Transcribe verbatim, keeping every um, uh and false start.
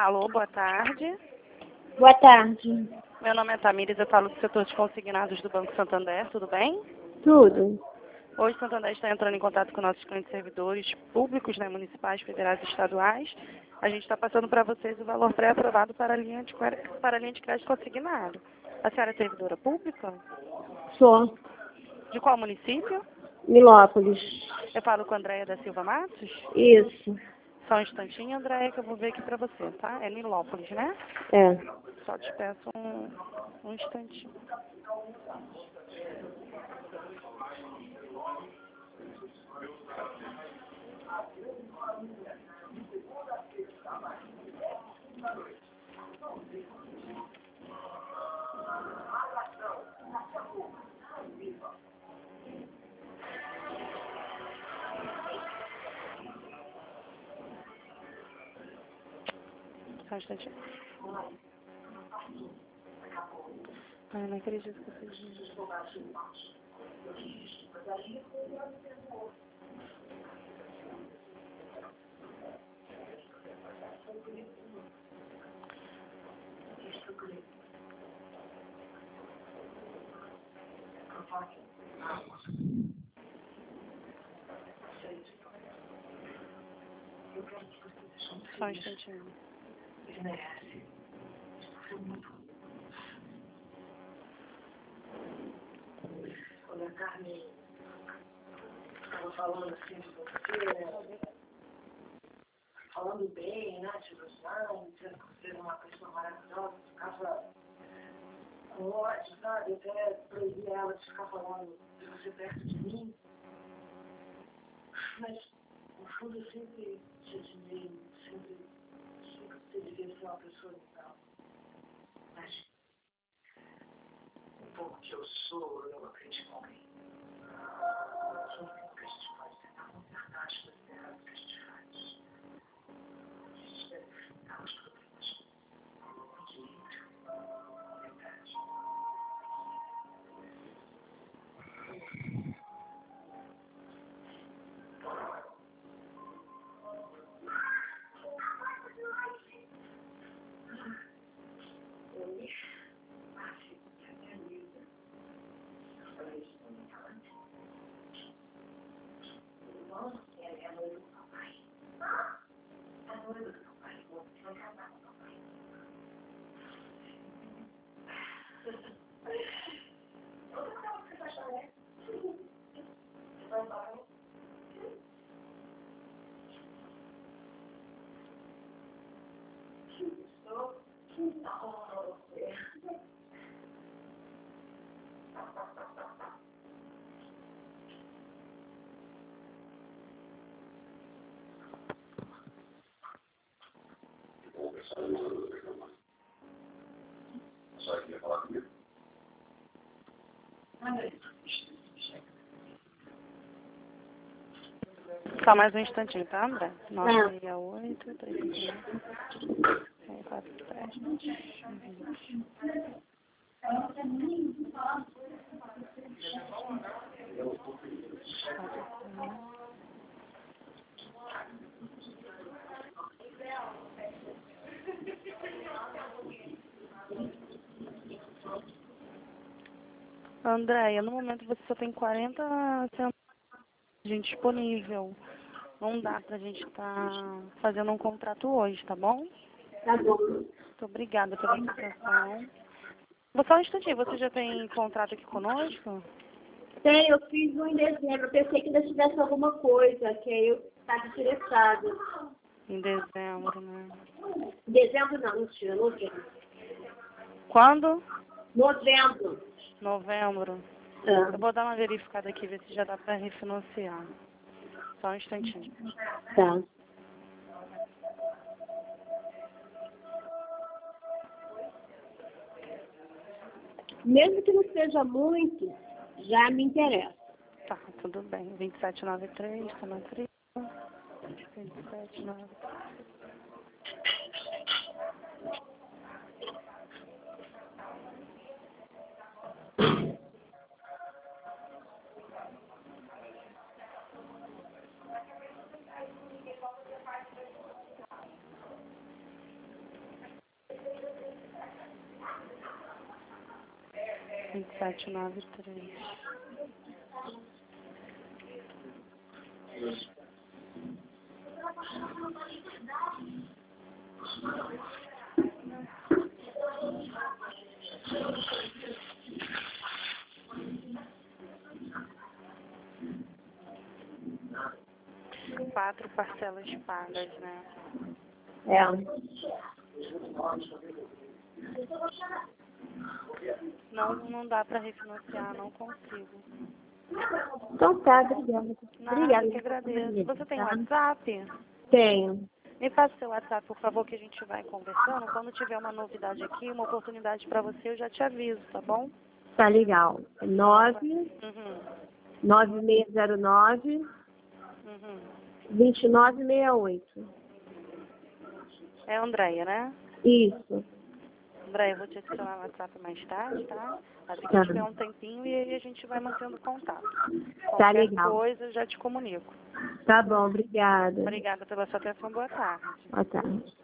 Alô, boa tarde. Boa tarde. Meu nome é Tamires, eu falo do setor de consignados do Banco Santander, tudo bem? Tudo. Hoje o Santander está entrando em contato com nossos clientes servidores públicos, né, municipais, federais e estaduais. A gente está passando para vocês o valor pré-aprovado para a linha de, para a linha de crédito consignado. A senhora é servidora pública? Sou. De qual município? Milópolis. Eu falo com a Andréia da Silva Matos? Isso. Só um instantinho, Andréia, que eu vou ver aqui para você, tá? É Milópolis, né? É. Só te peço um, um instantinho. Só um instantinho. Ai, não acredito que eu fiz isso. Só um instantinho. Quando a Carmen estava falando assim de você, falando bem, né, de você, dizendo que você era uma pessoa maravilhosa, ficava com ódio, sabe? Até proibia ela de ficar falando de você perto de mim. Mas, no fundo, eu sempre te admirei, sempre achei que você devia ser uma pessoa legal. Mas, um pouco que eu sou, eu acredito em alguém. Que a gente pode tentar consertar as coisas erradas que a gente faz. A gente deve enfrentar os problemas com direito, com verdade. Oi, acho que a minha amiga, eu falei isso pra mim antes. Irmão, ela é a noiva do papai. A noiva do papai, você vai casar com o papai. Outra coisa que você vai fazer? Você vai embora? Estou. Não, você. Só mais um instantinho, tá, André? nove seis oito, três cinco seis, quatro sete, vinte. Andréia, no momento você só tem quarenta centavos de gente disponível. Não dá pra gente estar fazendo um contrato hoje, tá bom? Tá bom. Muito obrigada pela atenção. Você só um instantinho, você já tem contrato aqui conosco? Tem, eu fiz um em dezembro. Eu pensei que ainda tivesse alguma coisa, que aí eu estava interessada. Em dezembro, né? Dezembro não, mentira, novembro. Quando? Novembro. Novembro. Ah. Eu vou dar uma verificada aqui, ver se já dá pra refinanciar. Só um instantinho. Tá. Mesmo que não seja muito, já me interessa. Tá, tudo bem. vinte e sete noventa e três, tá na trilha. vinte e sete noventa e três. vinte e sete, noventa e três. Quatro parcelas pagas, né? É. Não, não dá para refinanciar, não consigo. Então tá, obrigada. Nada, Obrigada. que agradeço. Você tem Tá? WhatsApp? Tenho. Me passa seu WhatsApp, por favor, que a gente vai conversando. Quando tiver uma novidade aqui, uma oportunidade para você, eu já te aviso, tá bom? Tá legal. nove Uhum, nove seis zero nove uhum. dois nove seis oito. É a Andréia, né? Isso. Andréia, eu vou te adicionar no WhatsApp mais tarde, tá? Assim que Tá. eu tiver um tempinho e aí a gente vai mantendo contato. Tá Qualquer legal. coisa, eu já te comunico. Tá bom, obrigada. Obrigada pela sua atenção. Boa tarde. Boa tarde.